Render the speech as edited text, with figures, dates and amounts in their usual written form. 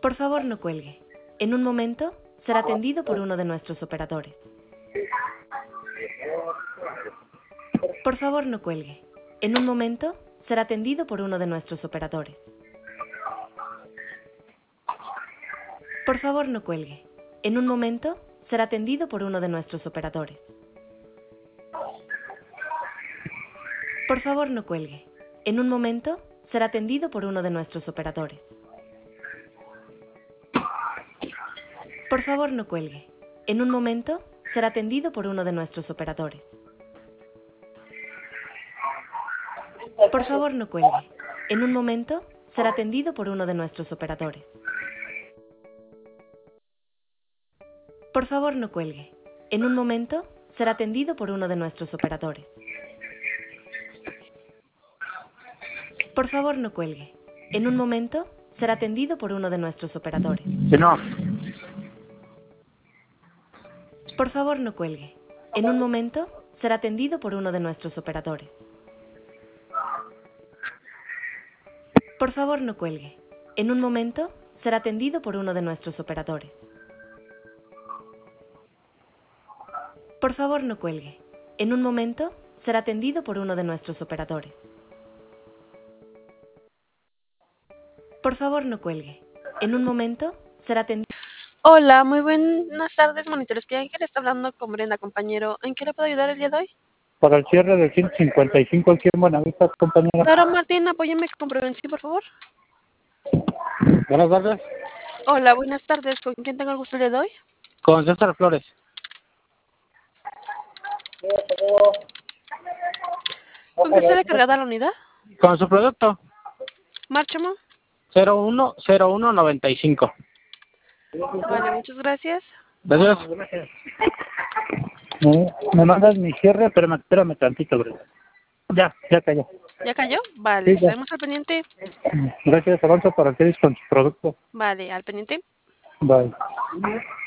Por favor, no cuelgue. En un momento será atendido por uno de nuestros operadores. Por favor, no cuelgue. En un momento será atendido por uno de nuestros operadores. Por favor, no cuelgue. En un momento será atendido por uno de nuestros operadores. Por favor, no cuelgue. En un momento será atendido por uno de nuestros operadores. Por favor, no cuelgue. En un momento será atendido por uno de nuestros operadores. Por favor, no cuelgue. En un momento será atendido por uno de nuestros operadores. Por favor, no cuelgue. En un momento será atendido por uno de nuestros operadores. Por favor, no cuelgue. En un momento será atendido por uno de nuestros operadores. Que no. Por favor, no cuelgue. En un momento será atendido por uno de nuestros operadores. Por favor, no cuelgue. En un momento será atendido por uno de nuestros operadores. Por favor, no cuelgue. En un momento será atendido por uno de nuestros operadores. Por favor, no cuelgue. En un momento será atendido. Hola, muy buenas tardes, monitores. Que Ángel está hablando con Brenda, compañero. ¿En qué le puedo ayudar el día de hoy? Para el cierre del 155 aquí en Buenavista, compañera. Claro, Martín, apóyeme con prevención, por favor. Buenas tardes. Hola, buenas tardes. ¿Con quién tengo el gusto el día de hoy? Con César Flores. ¿Con qué está recargada la unidad? Con su producto. Márchamo. 010195. Vale, muchas gracias. Gracias. Me mandas mi cierre, pero espérame tantito, Brenda. Ya cayó. ¿Ya cayó? Vale, Sí, ya. estaremos al pendiente. Gracias, avanzo para que con su producto. Vale, al pendiente. Bye.